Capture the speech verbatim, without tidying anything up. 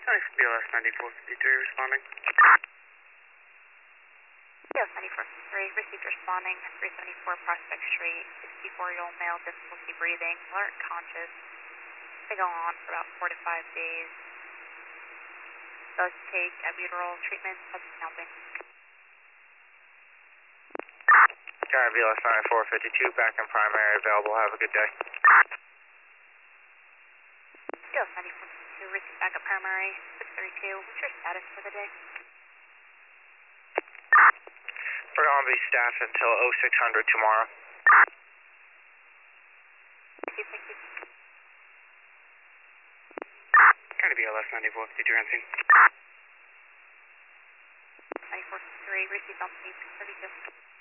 Thanks, B L S ninety-four fifty-three responding. B L S ninety-four fifty-three, received responding, three seventy-four Prospect Street, sixty-four-year-old male, difficulty breathing, alert conscious. They go on for about four to five days. Does take albuterol treatment, has now been. Got B L S ninety-four fifty-two, back in primary, available. Have a good day. B L S ninety-four fifty-two, received back at primary, six thirty-two. What's your status for the day? We're going to be staffed until oh six hundred tomorrow. Thank you, thank you. Got B L S ninety-four fifty-three on scene. ninety-four fifty-three, received on scene, six thirty-two.